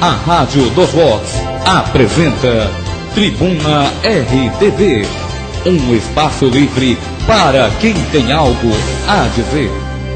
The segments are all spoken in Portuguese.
A Rádio dos Vox apresenta Tribuna RTV, um espaço livre para quem tem algo a dizer.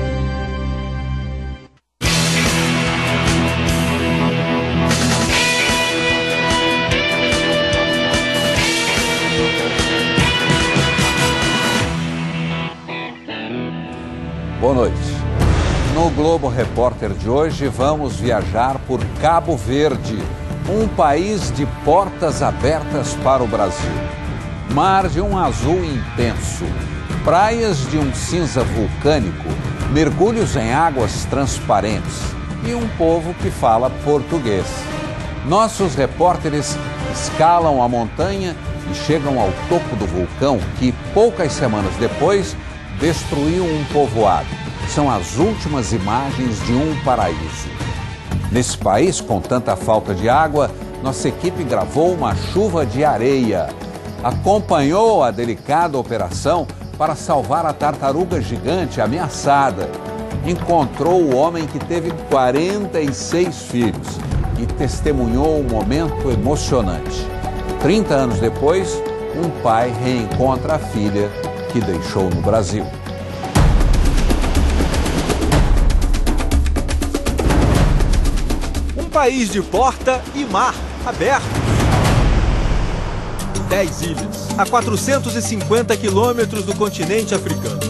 Boa noite. No Globo Repórter de hoje, vamos viajar por Cabo Verde, um país de portas abertas para o Brasil. Mar de um azul intenso, praias de um cinza vulcânico, mergulhos em águas transparentes e um povo que fala português. Nossos repórteres escalam a montanha e chegam ao topo do vulcão que, poucas semanas depois, destruiu um povoado. São as últimas imagens de um paraíso. Nesse país, com tanta falta de água, nossa equipe gravou uma chuva de areia. Acompanhou a delicada operação para salvar a tartaruga gigante ameaçada. Encontrou o homem que teve 46 filhos e testemunhou um momento emocionante. 30 anos depois, um pai reencontra a filha que deixou no Brasil. Um país de porta e mar aberto. 10 ilhas, a 450 quilômetros do continente africano.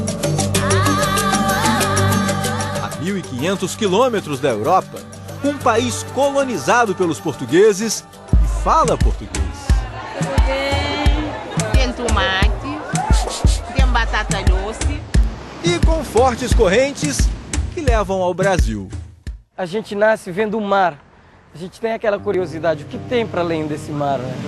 A 1.500 quilômetros da Europa, um país colonizado pelos portugueses e fala português. Tem tomate, tem batata doce. E com fortes correntes que levam ao Brasil. A gente nasce vendo o mar. A gente tem aquela curiosidade, o que tem para além desse mar, né?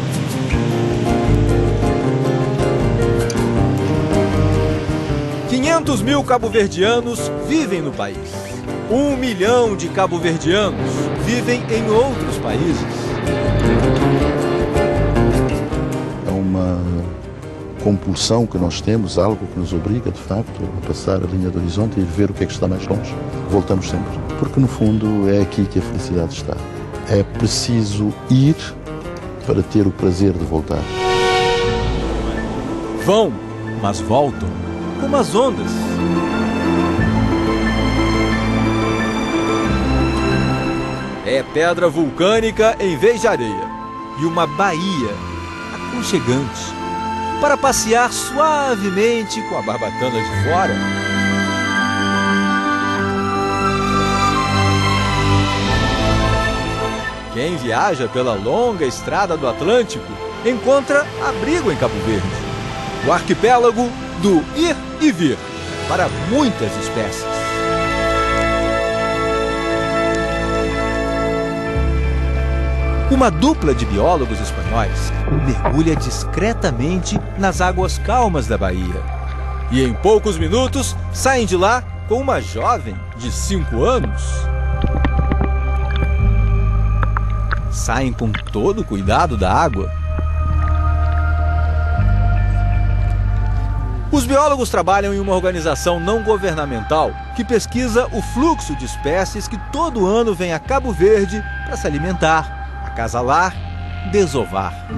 $500 mil cabo-verdianos vivem no país. 1 milhão de cabo-verdianos vivem em outros países. É uma compulsão que nós temos, algo que nos obriga, de facto, a passar a linha do horizonte e ver o que é que está mais longe. Voltamos sempre, porque no fundo é aqui que a felicidade está. É preciso ir para ter o prazer de voltar. Vão, mas voltam, como as ondas. É pedra vulcânica em vez de areia e uma baía aconchegante para passear suavemente com a barbatana de fora. Quem viaja pela longa estrada do Atlântico encontra abrigo em Cabo Verde. O arquipélago do ir e vir para muitas espécies. Uma dupla de biólogos espanhóis mergulha discretamente nas águas calmas da baía. E em poucos minutos saem de lá com uma jovem de 5 anos. Saem com todo o cuidado da água. Os biólogos trabalham em uma organização não governamental que pesquisa o fluxo de espécies que todo ano vêm a Cabo Verde para se alimentar, acasalar, desovar.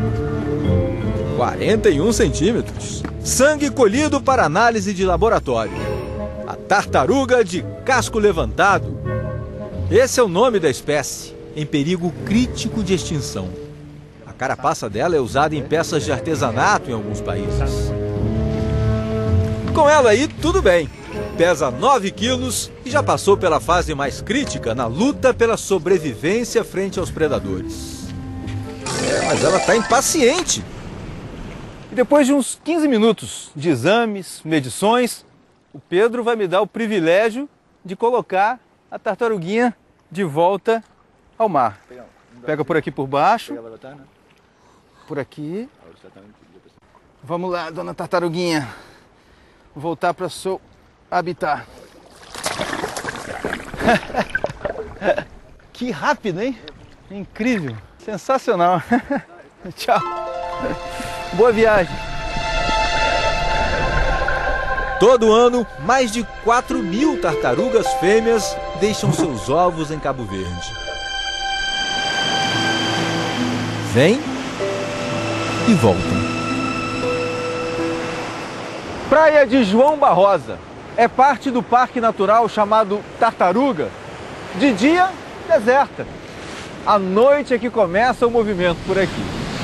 41 centímetros. Sangue colhido para análise de laboratório. A tartaruga de casco levantado. Esse é o nome da espécie, em perigo crítico de extinção. A carapaça dela é usada em peças de artesanato em alguns países. Com ela aí, tudo bem. Pesa 9 quilos e já passou pela fase mais crítica na luta pela sobrevivência frente aos predadores. Mas ela está impaciente. E depois de uns 15 minutos de exames, medições, o Pedro vai me dar o privilégio de colocar a tartaruguinha de volta ao mar. Pega por aqui por baixo. Por aqui. Vamos lá, dona tartaruguinha. Voltar para o seu habitat. Que rápido, hein? Incrível. Sensacional. Tchau. Boa viagem. Todo ano, mais de 4.000 tartarugas fêmeas deixam seus ovos em Cabo Verde. vêm e voltam. Praia de João Barrosa é parte do parque natural chamado Tartaruga. De dia, deserta. À noite é que começa o movimento por aqui.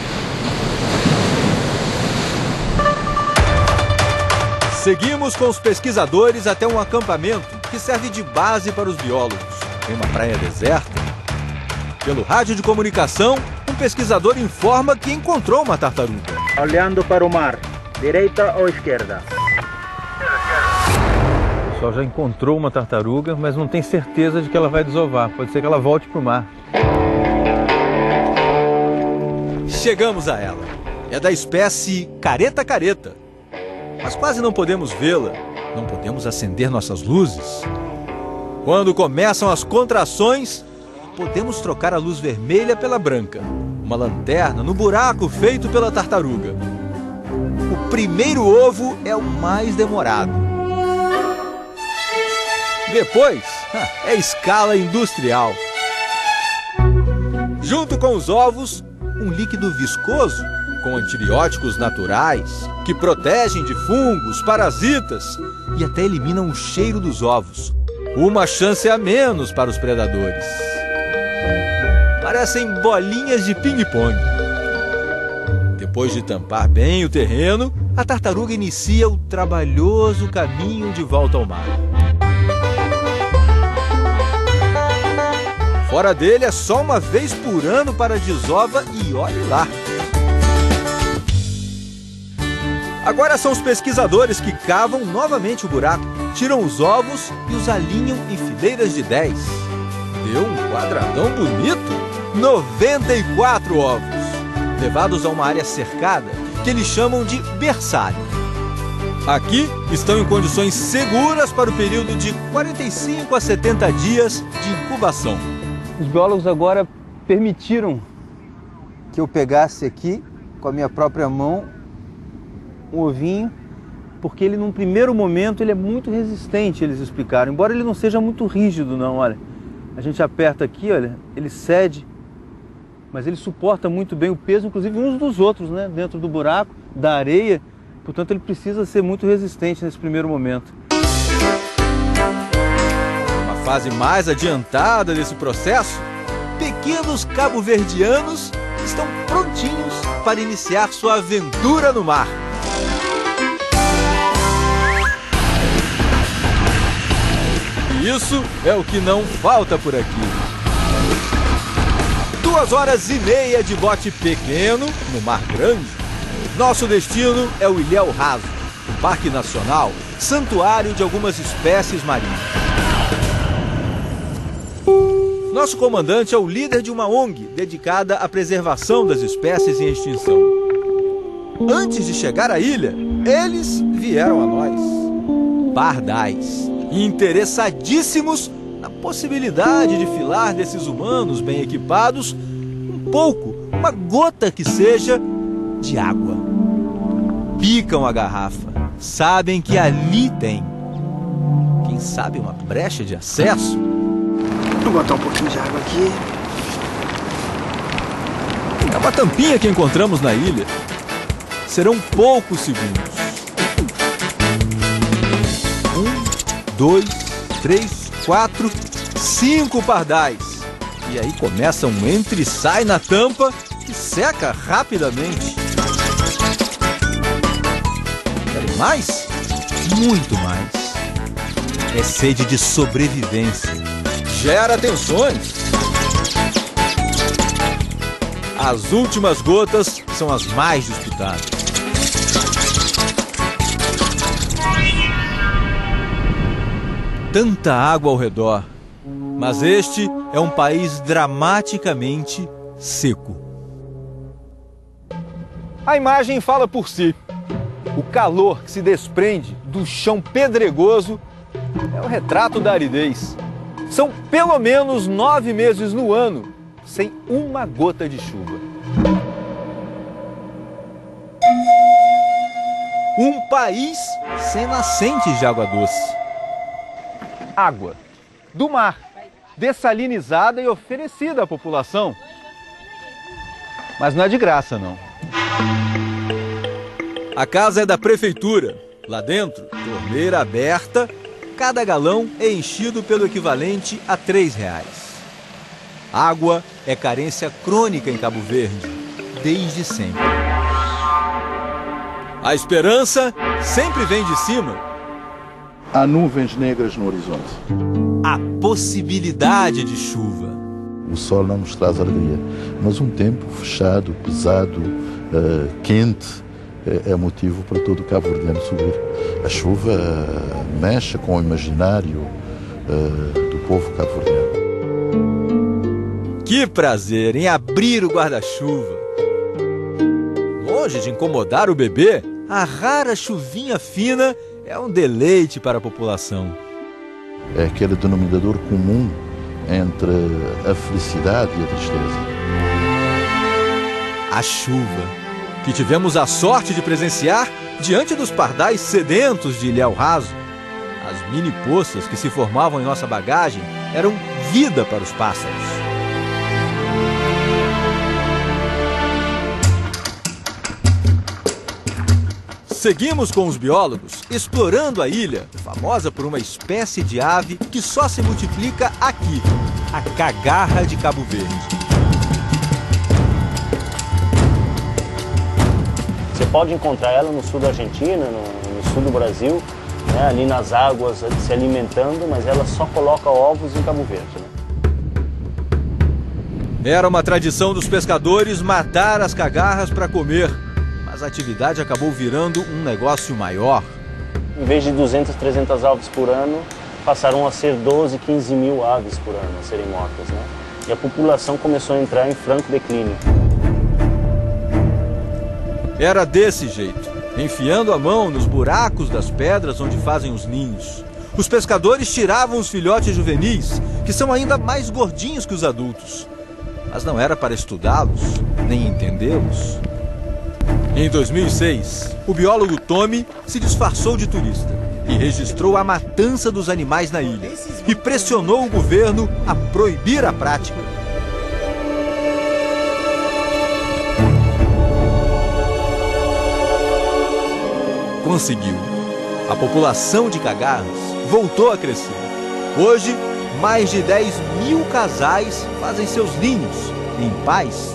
Seguimos com os pesquisadores até um acampamento que serve de base para os biólogos. Em uma praia deserta. Pelo rádio de comunicação, um pesquisador informa que encontrou uma tartaruga. Olhando para o mar, direita ou esquerda? O pessoal já encontrou uma tartaruga, mas não tem certeza de que ela vai desovar. Pode ser que ela volte para o mar. Chegamos a ela. É da espécie careta-careta. Mas quase não podemos vê-la. Não podemos acender nossas luzes. Quando começam as contrações, podemos trocar a luz vermelha pela branca. Uma lanterna no buraco feito pela tartaruga. O primeiro ovo é o mais demorado. Depois, é escala industrial. Junto com os ovos, um líquido viscoso com antibióticos naturais que protegem de fungos, parasitas e até eliminam o cheiro dos ovos. Uma chance a menos para os predadores. Parecem bolinhas de ping-pong. Depois de tampar bem o terreno, a tartaruga inicia o trabalhoso caminho de volta ao mar. Fora dele é só uma vez por ano para a desova e olhe lá. Agora são os pesquisadores que cavam novamente o buraco, tiram os ovos e os alinham em fileiras de 10. Deu um quadradão bonito. 94 ovos, levados a uma área cercada que eles chamam de berçário. Aqui estão em condições seguras para o período de 45 a 70 dias de incubação. Os biólogos agora permitiram que eu pegasse aqui, com a minha própria mão, um ovinho, porque ele, num primeiro momento, ele é muito resistente, eles explicaram. Embora ele não seja muito rígido, não, olha. A gente aperta aqui, olha, ele cede, mas ele suporta muito bem o peso, inclusive uns dos outros, né? Dentro do buraco, da areia. Portanto, ele precisa ser muito resistente nesse primeiro momento. Uma fase mais adiantada desse processo, pequenos cabo-verdianos estão prontinhos para iniciar sua aventura no mar. E isso é o que não falta por aqui. 2 horas e meia de bote pequeno no Mar Grande. Nosso destino é o Ilhéu Raso, um parque nacional, santuário de algumas espécies marinhas. Nosso comandante é o líder de uma ONG dedicada à preservação das espécies em extinção. Antes de chegar à ilha, eles vieram a nós, pardais, interessadíssimos na possibilidade de filar desses humanos bem equipados um pouco, uma gota que seja, de água. Picam a garrafa, sabem que ali tem, quem sabe, uma brecha de acesso. Vou botar um pouquinho de água aqui. É uma tampinha que encontramos na ilha. Serão poucos segundos. 1, 2, 3, 4, 5 pardais. E aí começa um entra e sai na tampa que seca rapidamente. Querem mais? Muito mais. É sede de sobrevivência. Gera tensões. As últimas gotas são as mais disputadas. Tanta água ao redor, mas este é um país dramaticamente seco. A imagem fala por si. O calor que se desprende do chão pedregoso é o retrato da aridez. São pelo menos 9 meses no ano sem uma gota de chuva. Um país sem nascentes de água doce. Água do mar, dessalinizada e oferecida à população. Mas não é de graça, não. A casa é da prefeitura. Lá dentro, torneira aberta, cada galão é enchido pelo equivalente a R$3. Água é carência crônica em Cabo Verde, desde sempre. A esperança sempre vem de cima. Há nuvens negras no horizonte. A possibilidade de chuva. O sol não nos traz alegria, mas um tempo fechado, pesado, quente, é motivo para todo o cabo-verdiano subir. A chuva mexe com o imaginário do povo cabo-verdiano. Que prazer em abrir o guarda-chuva. Longe de incomodar o bebê, a rara chuvinha fina é um deleite para a população. É aquele denominador comum entre a felicidade e a tristeza. A chuva, que tivemos a sorte de presenciar diante dos pardais sedentos de Ilhéu Raso. As mini poças que se formavam em nossa bagagem eram vida para os pássaros. Seguimos com os biólogos explorando a ilha, famosa por uma espécie de ave que só se multiplica aqui, a cagarra de Cabo Verde. Você pode encontrar ela no sul da Argentina, no sul do Brasil, né, ali nas águas se alimentando, mas ela só coloca ovos em Cabo Verde. Né? Era uma tradição dos pescadores matar as cagarras para comer. Mas a atividade acabou virando um negócio maior. Em vez de 200, 300 aves por ano, passaram a ser 12, 15 mil aves por ano a serem mortas. Né? E a população começou a entrar em franco declínio. Era desse jeito, enfiando a mão nos buracos das pedras onde fazem os ninhos. Os pescadores tiravam os filhotes juvenis, que são ainda mais gordinhos que os adultos. Mas não era para estudá-los, nem entendê-los. Em 2006, o biólogo Tommy se disfarçou de turista e registrou a matança dos animais na ilha e pressionou o governo a proibir a prática. Conseguiu. A população de cagarras voltou a crescer. Hoje, mais de 10 mil casais fazem seus ninhos em paz.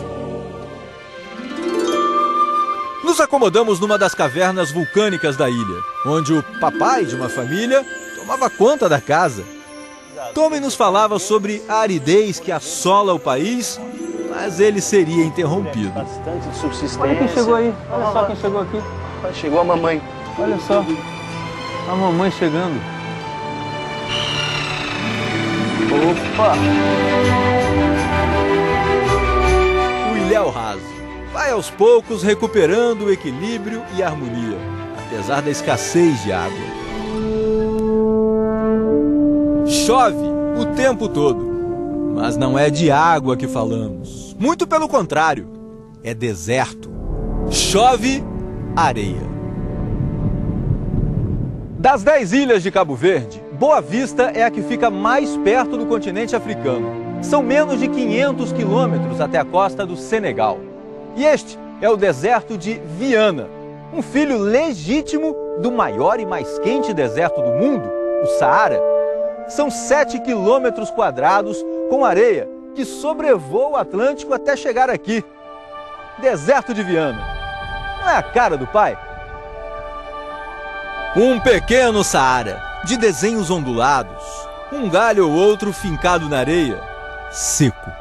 Nos acomodamos numa das cavernas vulcânicas da ilha, onde o papai de uma família tomava conta da casa. Tommy nos falava sobre a aridez que assola o país, mas ele seria interrompido. Bastante subsistência. Olha quem chegou aí, olha só quem chegou aqui. Chegou a mamãe. Olha só, a mamãe chegando. Opa! O Ilhéu Raso vai aos poucos recuperando o equilíbrio e a harmonia, apesar da escassez de água. Chove o tempo todo, mas não é de água que falamos. Muito pelo contrário, é deserto. Chove areia. Das 10 ilhas de Cabo Verde, Boa Vista é a que fica mais perto do continente africano. São menos de 500 quilômetros até a costa do Senegal. E este é o deserto de Viana, um filho legítimo do maior e mais quente deserto do mundo, o Saara. São 7 quilômetros quadrados com areia que sobrevoa o Atlântico até chegar aqui. Deserto de Viana. Não é a cara do pai? Um pequeno Saara, de desenhos ondulados, um galho ou outro fincado na areia, seco.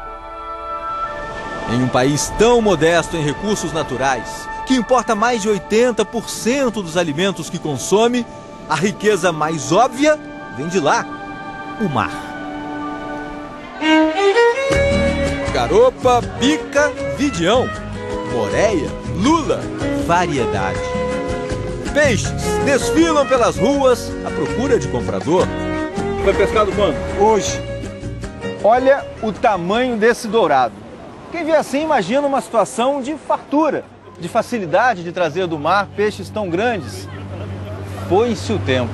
Em um país tão modesto em recursos naturais, que importa mais de 80% dos alimentos que consome, a riqueza mais óbvia vem de lá, o mar. Garopa, pica, vidião, moreia, lula, variedade. Peixes desfilam pelas ruas à procura de comprador. Foi pescado quando? Hoje. Olha o tamanho desse dourado. Quem vê assim imagina uma situação de fartura, de facilidade de trazer do mar peixes tão grandes. Foi-se o tempo.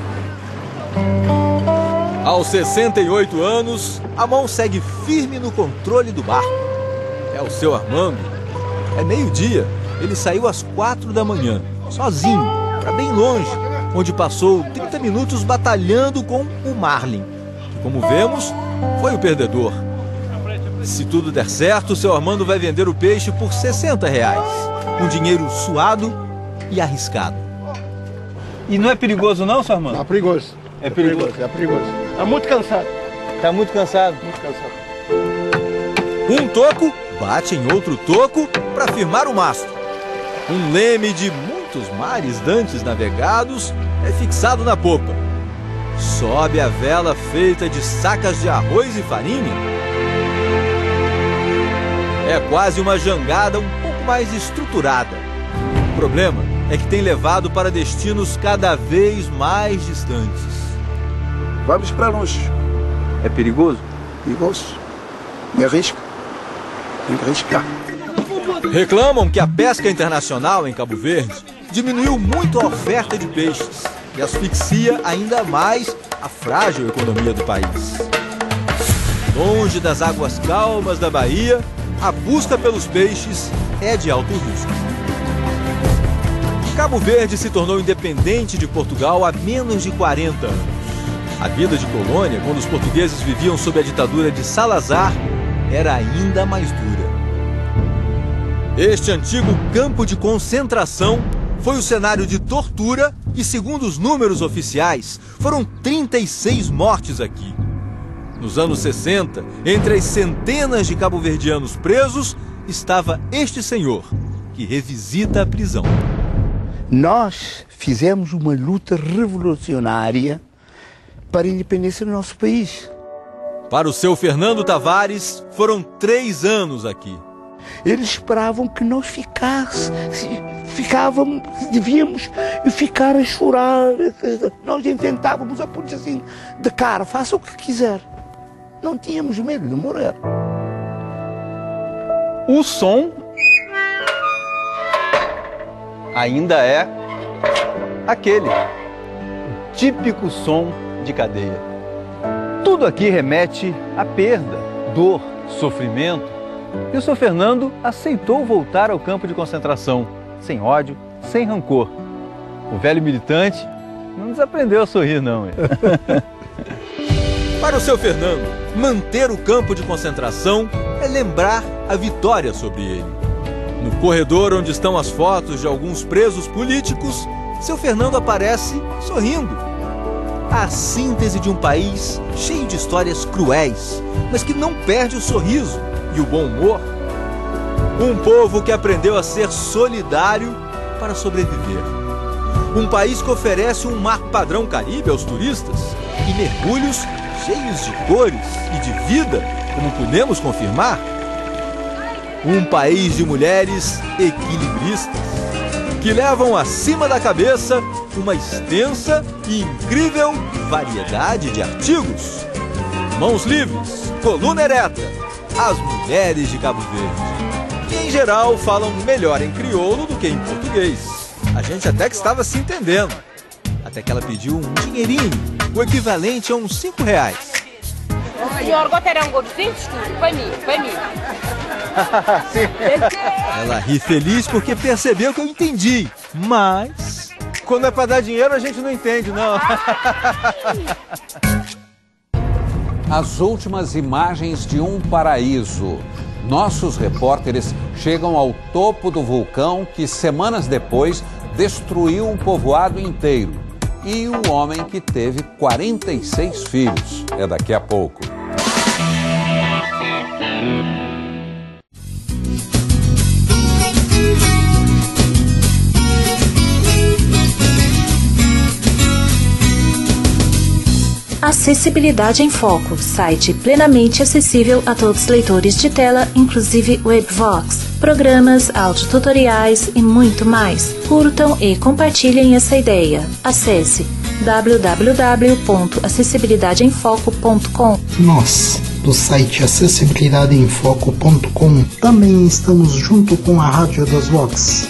Aos 68 anos, Amon segue firme no controle do barco. É o seu Armando, É meio-dia, ele saiu às 4 da manhã, sozinho, para bem longe, onde passou 30 minutos batalhando com o marlin, que, como vemos, foi o perdedor. Se tudo der certo, seu Armando vai vender o peixe por R$60. Um dinheiro suado e arriscado. E não é perigoso não, seu Armando? É perigoso. É perigoso? É perigoso. Tá muito cansado. Tá muito cansado? Muito cansado. Um toco bate em outro toco para firmar o mastro. Um leme de muitos mares dantes navegados é fixado na popa. Sobe a vela feita de sacas de arroz e farinha. É quase uma jangada um pouco mais estruturada. O problema é que tem levado para destinos cada vez mais distantes. Vamos para longe. É perigoso? Perigoso. Me arrisca. Tem que arriscar. Reclamam que a pesca internacional em Cabo Verde diminuiu muito a oferta de peixes e asfixia ainda mais a frágil economia do país. Longe das águas calmas da Bahia, a busca pelos peixes é de alto risco. Cabo Verde se tornou independente de Portugal há menos de 40 anos. A vida de colônia, quando os portugueses viviam sob a ditadura de Salazar, era ainda mais dura. Este antigo campo de concentração foi o cenário de tortura e, segundo os números oficiais, foram 36 mortes aqui. Nos anos 60, entre as centenas de cabo-verdianos presos, estava este senhor, que revisita a prisão. Nós fizemos uma luta revolucionária para a independência do nosso país. Para o seu Fernando Tavares, foram 3 anos aqui. Eles esperavam que nós devíamos ficar a chorar. Nós enfrentávamos a polícia assim, de cara, faça o que quiser. Não tínhamos medo de morrer. O som ainda é aquele, o típico som de cadeia. Tudo aqui remete à perda, dor, sofrimento. E o Sr. Fernando aceitou voltar ao campo de concentração, sem ódio, sem rancor. O velho militante não desaprendeu a sorrir, não. Para o Sr. Fernando, manter o campo de concentração é lembrar a vitória sobre ele. No corredor onde estão as fotos de alguns presos políticos, Sr. Fernando aparece sorrindo. A síntese de um país cheio de histórias cruéis, mas que não perde o sorriso e o bom humor. Um povo que aprendeu a ser solidário para sobreviver. Um país que oferece um mar padrão Caribe aos turistas e mergulhos cheios de cores e de vida, como podemos confirmar. Um país de mulheres equilibristas, que levam acima da cabeça uma extensa e incrível variedade de artigos. Mãos livres, coluna ereta, as mulheres de Cabo Verde, que em geral falam melhor em crioulo do que em português. A gente até que estava se entendendo, até que ela pediu um dinheirinho, o equivalente a uns R$5. O senhor gostaria um gorduzinho? Para mim. Ela ri feliz porque percebeu que eu entendi, mas quando é para dar dinheiro a gente não entende, não. As últimas imagens de um paraíso. Nossos repórteres chegam ao topo do vulcão que semanas depois destruiu um povoado inteiro. E o homem que teve 46 filhos. É daqui a pouco. Acessibilidade em Foco, site plenamente acessível a todos os leitores de tela, inclusive Webvox, programas, audiotutoriais e muito mais. Curtam e compartilhem essa ideia. Acesse www.acessibilidadeemfoco.com. Nós, do site acessibilidadeemfoco.com, também estamos junto com a Rádio das Vox.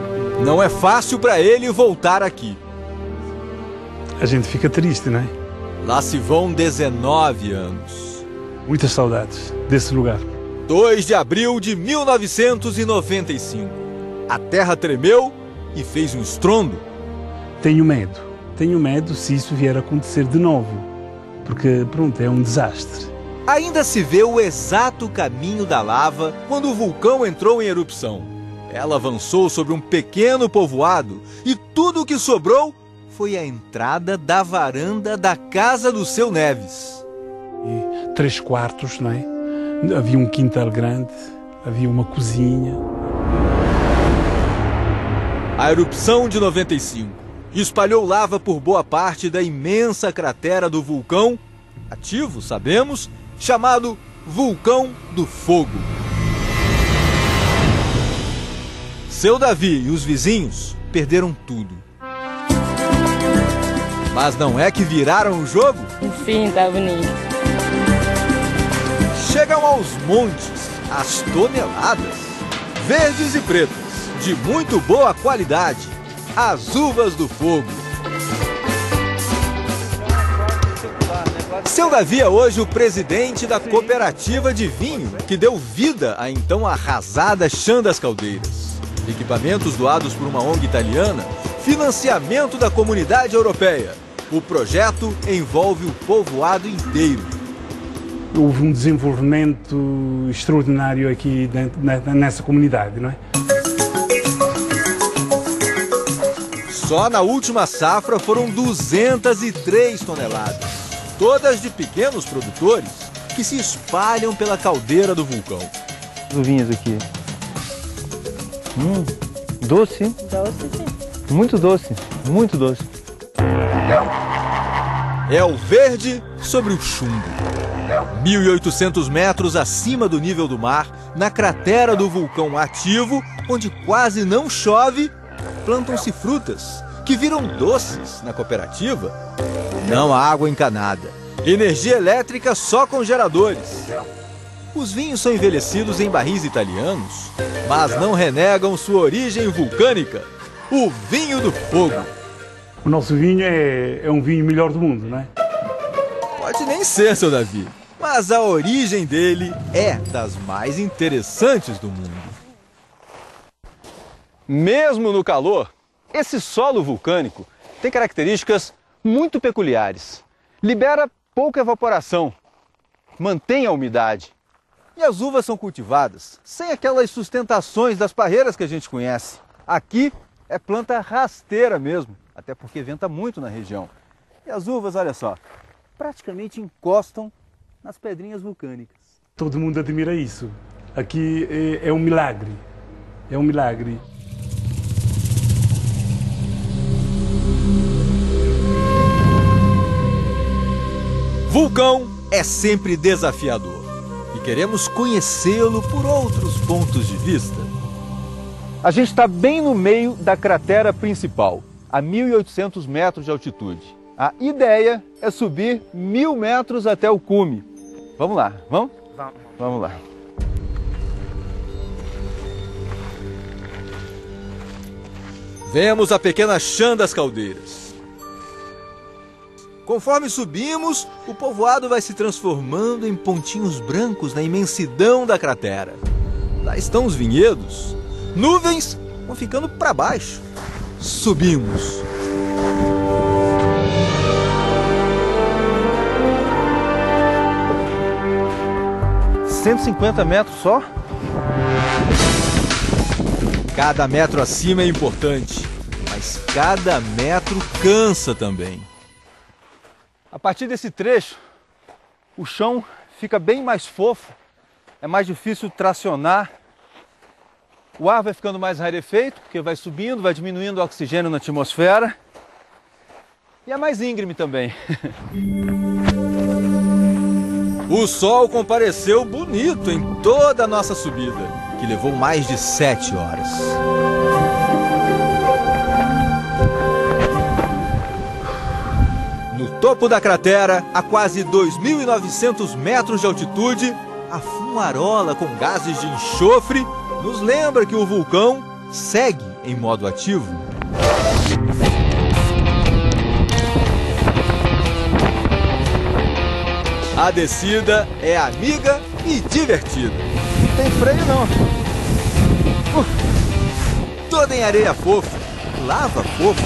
não é fácil para ele voltar aqui. A gente fica triste, não é? Lá se vão 19 anos. Muitas saudades desse lugar. 2 de abril de 1995. A terra tremeu e fez um estrondo. Tenho medo se isso vier a acontecer de novo, porque, pronto, é um desastre. Ainda se vê o exato caminho da lava quando o vulcão entrou em erupção. Ela avançou sobre um pequeno povoado e tudo o que sobrou foi a entrada da varanda da casa do seu Neves. E 3 quartos, não é? Havia um quintal grande, havia uma cozinha. A erupção de 95 espalhou lava por boa parte da imensa cratera do vulcão, ativo, sabemos, chamado Vulcão do Fogo. Seu Davi e os vizinhos perderam tudo. Mas não é que viraram o jogo? Sim, tá bonito. Chegam aos montes, as toneladas, verdes e pretas, de muito boa qualidade, as uvas do fogo. Seu Davi é hoje o presidente da cooperativa de vinho, que deu vida à então arrasada Chã das Caldeiras. Equipamentos doados por uma ONG italiana, financiamento da comunidade europeia. O projeto envolve o povoado inteiro. Houve um desenvolvimento extraordinário aqui nessa comunidade, não é? Só na última safra foram 203 toneladas, todas de pequenos produtores que se espalham pela caldeira do vulcão. Os vinhos aqui. Doce? Doce, sim. Muito doce, muito doce. É o verde sobre o chumbo. 1.800 metros acima do nível do mar, na cratera do vulcão ativo, onde quase não chove, plantam-se frutas que viram doces na cooperativa. Não há água encanada, energia elétrica só com geradores. Os vinhos são envelhecidos em barris italianos, mas não renegam sua origem vulcânica, o vinho do fogo. O nosso vinho é um vinho melhor do mundo, não é? Pode nem ser, seu Davi, mas a origem dele é das mais interessantes do mundo. Mesmo no calor, esse solo vulcânico tem características muito peculiares. Libera pouca evaporação, mantém a umidade. E as uvas são cultivadas sem aquelas sustentações das parreiras que a gente conhece. Aqui é planta rasteira mesmo, até porque venta muito na região. E as uvas, olha só, praticamente encostam nas pedrinhas vulcânicas. Todo mundo admira isso. Aqui é um milagre. É um milagre. Vulcão é sempre desafiador e queremos conhecê-lo por outros pontos de vista. A gente está bem no meio da cratera principal, a 1.800 metros de altitude. A ideia é subir 1.000 metros até o cume. Vamos lá, vamos? Vamos lá. Vemos a pequena Chã das Caldeiras. Conforme subimos, o povoado vai se transformando em pontinhos brancos na imensidão da cratera. Lá estão os vinhedos. Nuvens vão ficando para baixo. Subimos. ...150 metros só? Cada metro acima é importante, mas cada metro cansa também. A partir desse trecho, o chão fica bem mais fofo, é mais difícil tracionar. O ar vai ficando mais rarefeito, porque vai subindo, vai diminuindo o oxigênio na atmosfera. E é mais íngreme também. O sol compareceu bonito em toda a nossa subida, que levou mais de 7 horas. No topo da cratera, a quase 2.900 metros de altitude, a fumarola com gases de enxofre nos lembra que o vulcão segue em modo ativo. A descida é amiga e divertida. Não tem freio não. Toda em areia fofa, lava fofa.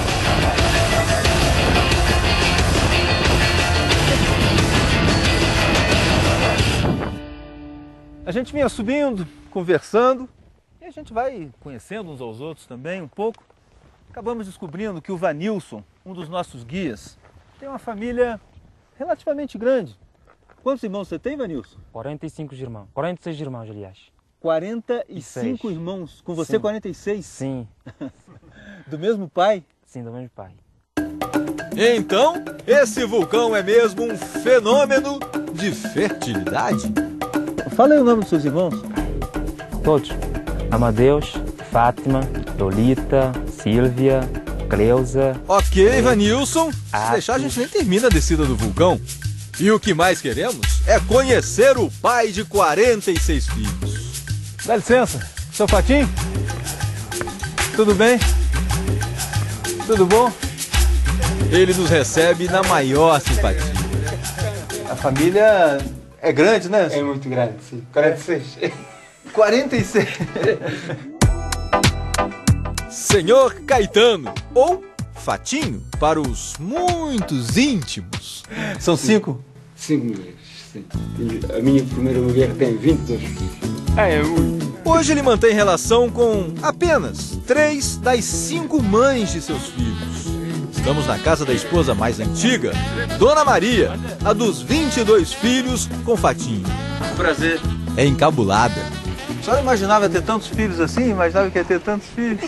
A gente vinha subindo, conversando, e a gente vai conhecendo uns aos outros também um pouco. Acabamos descobrindo que o Vanilson, um dos nossos guias, tem uma família relativamente grande. Quantos irmãos você tem, Vanilson? 45 irmãos. 46 irmãos, aliás. 45 irmãos. Com você, Sim. 46? Sim. Do mesmo pai? Sim, do mesmo pai. Então, esse vulcão é mesmo um fenômeno de fertilidade? Fala aí o nome dos seus irmãos. Todos. Amadeus, Fátima, Lolita, Sílvia, Cleusa. Ok, Vanilson. Se deixar, a gente nem termina a descida do vulcão. E o que mais queremos é conhecer o pai de 46 filhos. Dá licença, seu Fatinho? Tudo bem? Tudo bom? Ele nos recebe na maior simpatia. A família é grande, né? É muito grande, sim. 46. 46? Senhor Caetano, ou Fatinho, para os muitos íntimos. São 5? 5 mulheres, sim. A minha primeira mulher tem 22 filhos. Hoje ele mantém relação com apenas 3 das 5 mães de seus filhos. Estamos na casa da esposa mais antiga, Dona Maria, a dos 22 filhos com Fatinho. Prazer. É encabulada. A senhora imaginava ter tantos filhos assim? Imaginava que ia ter tantos filhos?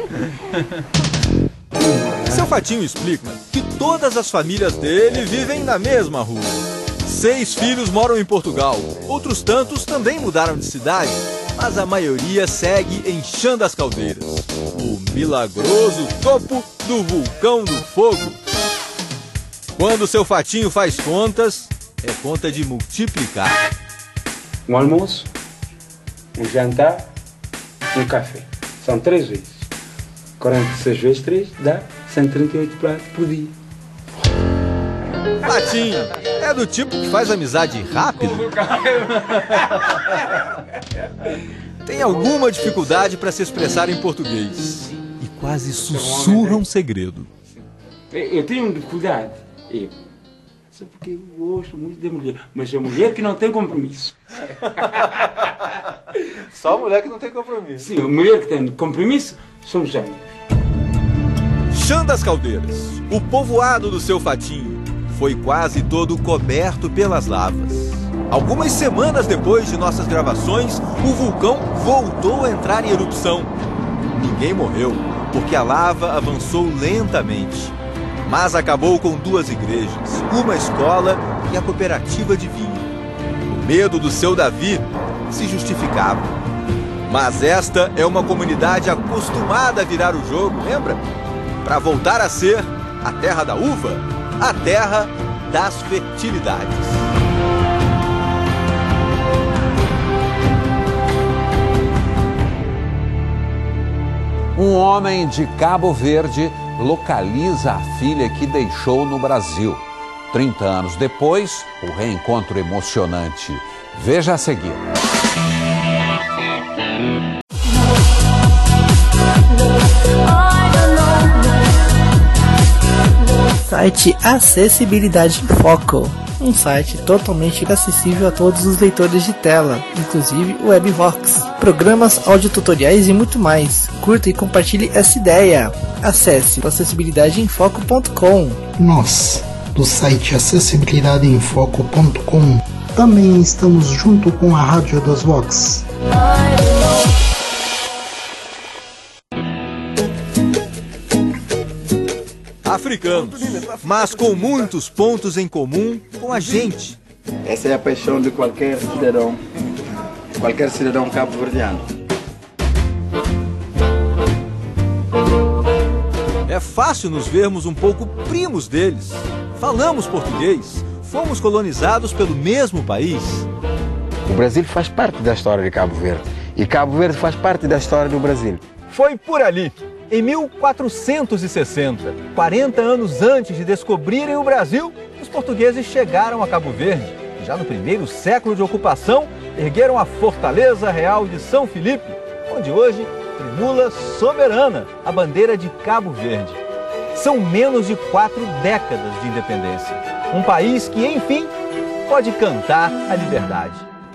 Seu Fatinho explica que todas as famílias dele vivem na mesma rua. 6 filhos moram em Portugal, outros tantos também mudaram de cidade, mas a maioria segue em Chã das Caldeiras, o milagroso topo do Vulcão do Fogo. Quando seu Fatinho faz contas, é conta de multiplicar. Um almoço, um jantar, um café. São 3 vezes. 46 vezes 3 dá 138 pratos por dia. Fatinho é do tipo que faz amizade rápido? Tem alguma dificuldade para se expressar em português e quase sussurra um segredo. Eu tenho dificuldade. Só porque eu gosto muito de mulher. Mas é mulher que não tem compromisso. Só mulher que não tem compromisso. Sim, a mulher que tem compromisso somos amigos. Chã das Caldeiras, o povoado do seu Fatinho, foi quase todo coberto pelas lavas. Algumas semanas depois de nossas gravações, o vulcão voltou a entrar em erupção. Ninguém morreu, porque a lava avançou lentamente. Mas acabou com 2 igrejas, uma escola e a cooperativa de vinho. O medo do seu Davi se justificava. Mas esta é uma comunidade acostumada a virar o jogo, lembra? Para voltar a ser a terra da uva, a terra das fertilidades. Um homem de Cabo Verde localiza a filha que deixou no Brasil. 30 anos depois, o reencontro emocionante. Veja a seguir. Site Acessibilidade em Foco, um site totalmente acessível a todos os leitores de tela, inclusive o WebVox, programas, audiotutoriais e muito mais. Curta e compartilhe essa ideia. Acesse acessibilidadeemfoco.com. Nós, do site acessibilidadeemfoco.com, também estamos junto com a Rádio das Vox. Africanos, mas com muitos pontos em comum com a gente. Essa é a paixão de qualquer cidadão cabo-verdiano. É fácil nos vermos um pouco primos deles. Falamos português, fomos colonizados pelo mesmo país. O Brasil faz parte da história de Cabo Verde e Cabo Verde faz parte da história do Brasil. Foi por ali, em 1460, 40 anos antes de descobrirem o Brasil, os portugueses chegaram a Cabo Verde. já no primeiro século de ocupação, ergueram a Fortaleza Real de São Felipe, onde hoje tremula soberana a bandeira de Cabo Verde. São menos de 4 décadas de independência. Um país que, enfim, pode cantar a liberdade.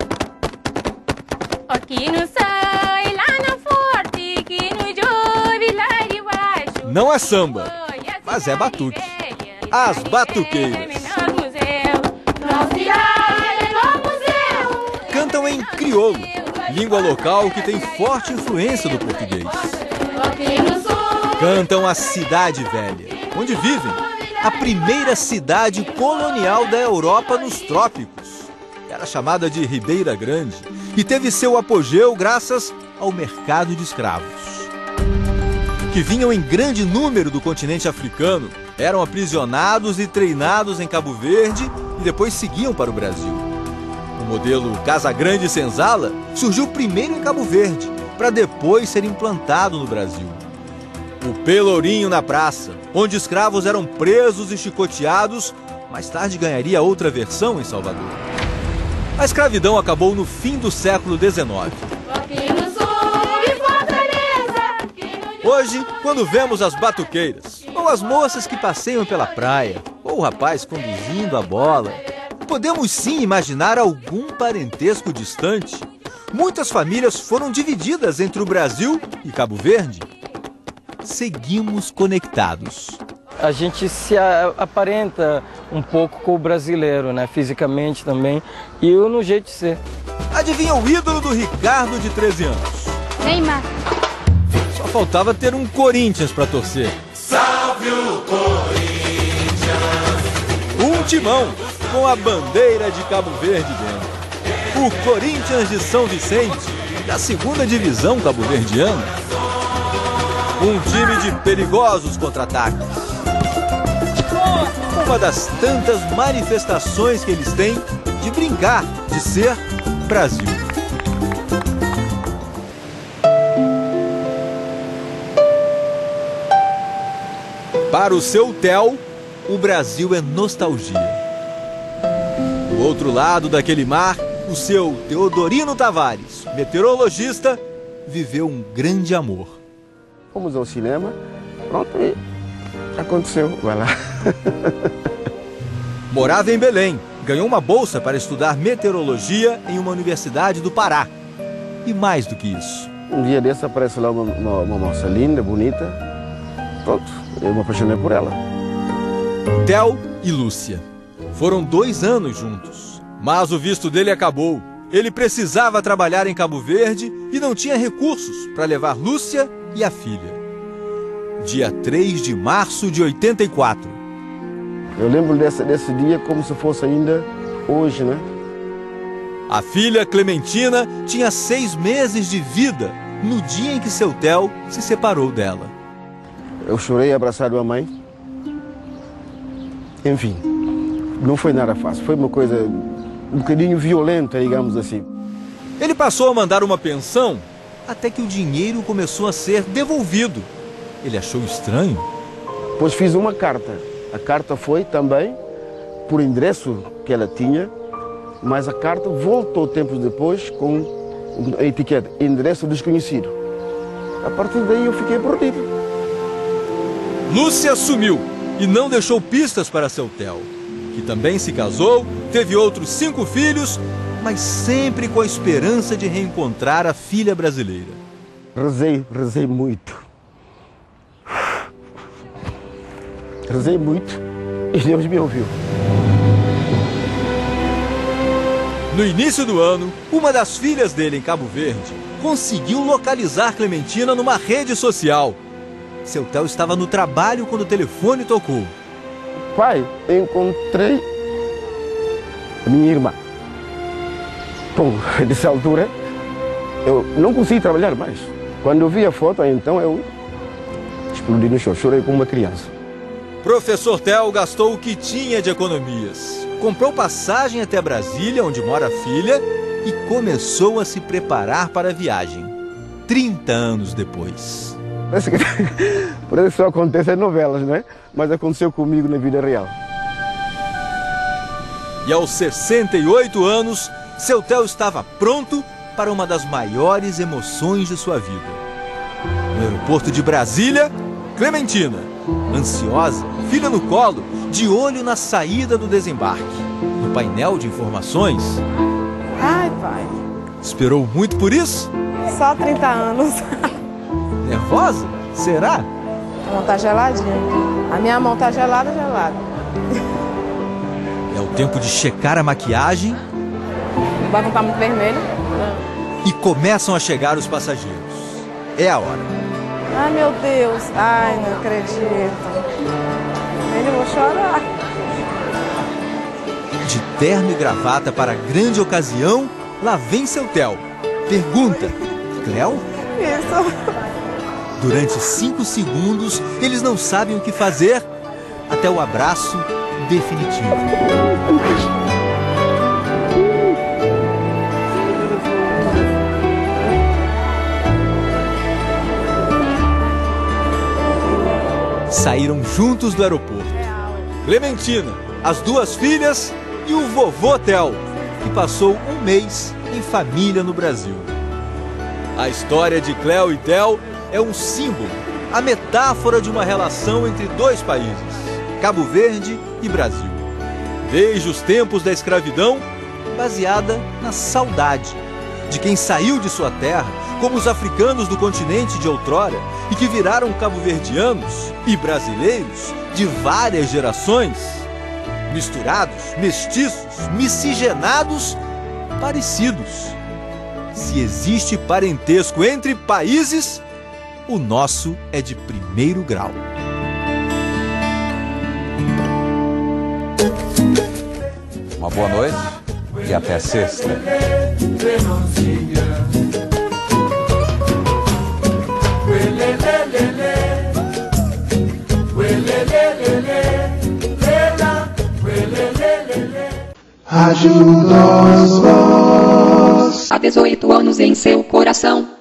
Não é samba, mas é batuque. As Batuqueiras. Cantam em crioulo, língua local que tem forte influência do português. Cantam a Cidade Velha, onde vivem, a primeira cidade colonial da Europa nos trópicos. Era chamada de Ribeira Grande e teve seu apogeu graças ao mercado de escravos, que vinham em grande número do continente africano, eram aprisionados e treinados em Cabo Verde e depois seguiam para o Brasil. O modelo Casa Grande Senzala surgiu primeiro em Cabo Verde, para depois ser implantado no Brasil. O Pelourinho na Praça, onde escravos eram presos e chicoteados, mais tarde ganharia outra versão em Salvador. A escravidão acabou no fim do século XIX. Hoje, quando vemos as batuqueiras, ou as moças que passeiam pela praia, ou o rapaz conduzindo a bola, podemos sim imaginar algum parentesco distante. Muitas famílias foram divididas entre o Brasil e Cabo Verde. Seguimos conectados. A gente se aparenta um pouco com o brasileiro, né? Fisicamente também, e eu no jeito de ser. Adivinha o ídolo do Ricardo, de 13 anos? Neymar. Só faltava ter um Corinthians para torcer. Salve o Corinthians! Um timão com a bandeira de Cabo Verde dentro. O Corinthians de São Vicente, da 2ª divisão cabo-verdiana. Um time de perigosos contra-ataques. Uma das tantas manifestações que eles têm de brincar, de ser Brasil. Para o seu Theo, o Brasil é nostalgia. Do outro lado daquele mar, o seu Teodorino Tavares, meteorologista, viveu um grande amor. Fomos ao cinema, pronto, e aconteceu, vai lá. Morava em Belém, ganhou uma bolsa para estudar meteorologia em uma universidade do Pará. E mais do que isso. Um dia desse aparece lá uma moça linda, bonita, pronto, eu me apaixonei por ela. Theo e Lúcia. Foram 2 anos juntos, mas o visto dele acabou. Ele precisava trabalhar em Cabo Verde e não tinha recursos para levar Lúcia e a filha. Dia 3 de março de 84. Eu lembro desse dia como se fosse ainda hoje, né? A filha Clementina tinha 6 meses de vida no dia em que seu Theo se separou dela. Eu chorei abraçado à mãe. Enfim, não foi nada fácil. Foi uma coisa um bocadinho violenta, digamos assim. Ele passou a mandar uma pensão até que o dinheiro começou a ser devolvido. Ele achou estranho. Pois fiz uma carta. A carta foi também por endereço que ela tinha, mas a carta voltou tempos depois com a etiqueta endereço desconhecido. A partir daí eu fiquei perdido. Lúcia sumiu e não deixou pistas para seu Theo, que também se casou, teve outros 5 filhos, mas sempre com a esperança de reencontrar a filha brasileira. Rezei muito. Rezei muito e Deus me ouviu. No início do ano, uma das filhas dele em Cabo Verde conseguiu localizar Clementina numa rede social. Seu Theo estava no trabalho quando o telefone tocou. Pai, encontrei a minha irmã. Bom, dessa altura, eu não consegui trabalhar mais. Quando eu vi a foto, então eu explodi no chão, chorei como uma criança. Professor Theo gastou o que tinha de economias. Comprou passagem até Brasília, onde mora a filha, e começou a se preparar para a viagem. 30 anos depois. Parece que só acontece em novelas, não é? Mas aconteceu comigo na vida real. E aos 68 anos, seu Theo estava pronto para uma das maiores emoções de sua vida. No aeroporto de Brasília, Clementina, ansiosa, filha no colo, de olho na saída do desembarque. No painel de informações... Ai, pai. Esperou muito por isso? Só 30 anos. Nervosa? Será? A mão tá geladinha. A minha mão tá gelada. É o tempo de checar a maquiagem. O banco tá muito vermelho. E começam a chegar os passageiros. É a hora. Ai, meu Deus. Ai, não acredito. Eu vou chorar. De terno e gravata para a grande ocasião, lá vem seu Theo. Pergunta: Cleo? Isso. Durante 5 segundos, eles não sabem o que fazer até o abraço definitivo. Saíram juntos do aeroporto. Clementina, as 2 filhas e o vovô Theo, que passou 1 mês em família no Brasil. A história de Cleo e Theo é um símbolo, a metáfora de uma relação entre 2 países, Cabo Verde e Brasil. Desde os tempos da escravidão, baseada na saudade de quem saiu de sua terra, como os africanos do continente de outrora, e que viraram cabo-verdianos e brasileiros de várias gerações, misturados, mestiços, miscigenados, parecidos. Se existe parentesco entre países, o nosso é de primeiro grau. Uma boa noite e até sexta. Rádio das Vozes. Há 18 anos em seu coração.